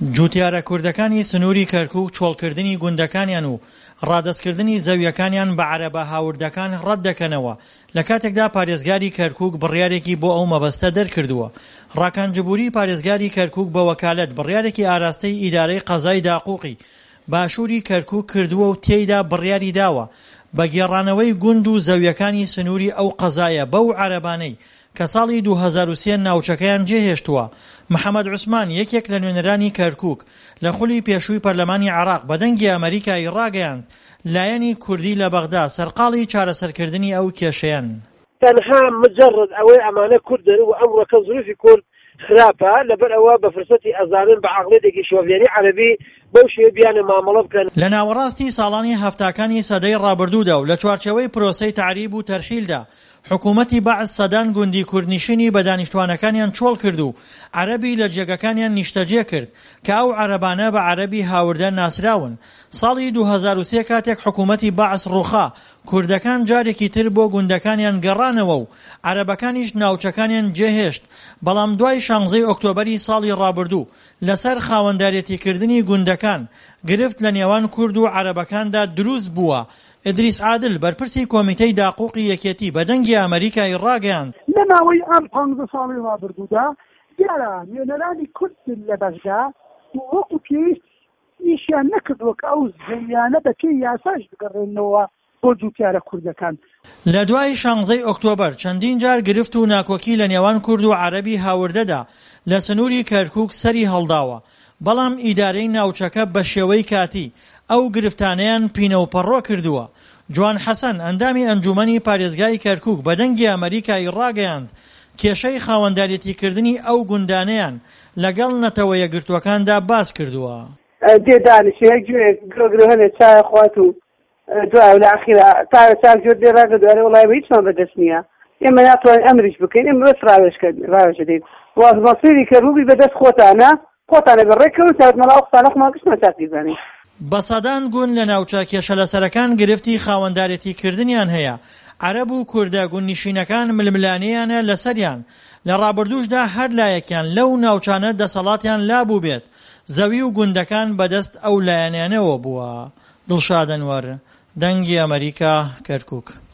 جوتیارە کوردەکانی سنووری کەرکووک چۆڵکردنی گوندەکانیان و ڕادەستکردنی زەویەکانیان بە عەرەبە هاوردەکان ڕەت دەکەنەوە لە کاتێکدا پارێزگاری کەرکووک بڕیارێکی بۆ ئەو مەبەستە دەرکردووە. ڕاکانجبووری پارێزگاری کەرکووک بە وەکالەت بڕیارێکی ئاراستەی ئیدارەی قەزای داقووقی باشووری کەرکووک کردووە و تێیدا بڕیاری داوە بە گێڕانەوەی گوند و زەویەکانی سنووری ئەو قەزایە بەو عەرەبانەی کە ساڵی 2003 ناوچەکەیان جێهێشتووە. محەممەد عوسمان یەکێک لە نوێنەرانی کەرکووک لە خولی پێشووی پەرلەمانی عێراق بەدەنگی ئەمریکای ڕاگەیاند لایەنی کوردی لە بەغدا سەرقاڵی چارەسەرکردنی ئەو کێشەیەن. تەنها مجرد ئەوەی ئەمانە کوردن و ئەمڕۆکە زروفی کورد خراپە لەبەر ئەوە بە فرسەتی ئەزانن بە عەقڵێتێکی شۆڤێنی عەرەبی بەو شێوە بیانە مامەڵە بکەن. لە ناوەڕاستی ساڵانی هەفتاکانی سەدەی ڕابردوودا و لە چوارچێوەی پرۆسەی تعریب و تەرحیلدا حکوومەتی بەعز سەدان گوندی کوردنشینی بە دانیشتوانەکانیان چۆڵ کرد و عەرەبی لە جێگەکانیان نیشتەجێ کرد کە ئەو عەرەبانە بە عەرەبی هاوردە ناسراون. ساڵی 2003 کاتێک حکوومەتی بەعز ڕووخا کوردەکان جارێکی تر بۆ گوندەکانیان گەڕانەوە و عەرەبەکانیش ناوچەکانیان جێهێشت، بەڵام دوای 16 ئۆکتۆبەری ساڵی ڕابردوو لەسەر خاوەندارێتیکردنی گوندەکان گرفت لە نێوان کورد و عەرەبەکاندا دروست بووە. ئیدریس عادل بەرپرسی کۆمیتەی داقووقی یەکێتی بەدەنگی ئەمریکای ڕاگەیاند لە ماوەی ئەم 15 ساڵی ڕابردوودا دیارە نوێنەرانی کورد لە بەغدا وەکو پێویست ئیشیان نەکردووە کە ئەو زەویانە بە پێی یاساش بگەڕێنەوە بۆ جوتیارە کوردەکان. لە دوای 16 ئۆکتۆبەر چەندین جار گرفت و ناکۆکی لە نێوان کورد و عەرەبی هاوردەدا لە سنووری کەرکووک سەری هەڵداوە، بەڵام ئیدارەی ناوچەکە بە شێوەی کاتی ئەو گرفتانەیان پینەوپەڕۆ کردووە. جوان حەسەن ئەندامی ئەنجومەنی پارێزگای کەرکووک بەدەنگی ئەمریکای ڕاگەیاند کێشەی خاوەندارێتیکردنی ئەو گوندانەیان لەگەڵ نەتەوە یەکگرتووەکاندا باس کردووە. دێدانشێک گرۆ هەنێ چای خوات و دوای لە ئەخیرا تا چاک جۆر دێ ڕاگەدوارێ وڵای بە هیچمان بەدەست نییە، ئێمە ناتوانین ئەمریش بکەین، ئێمە بەس ڕاوێژە دەین وازمەسیری کەرکووکی بەدەست خۆتانە بەڕێکەوە چاوتمەڵا ئەو قسانە خۆمان گشتمان چاکی زانین. بە سەدان گوند لە ناوچە کێشە لەسەرەکان گرفتی خاوەندارێتیکردنیان هەیە. عەرەب و کوردە گوندنشینەکان ململانەیانە لەسەریان. لە ڕابردووشدا هەر لایەکیان لەو ناوچانە دەسەڵاتیان لابوو بێت، زەوی و گوندەکان بەدەست ئەو لایەنیانەوە بووە. دڵشاد ئەنوەر، دەنگی ئەمریکا، کەرکووک.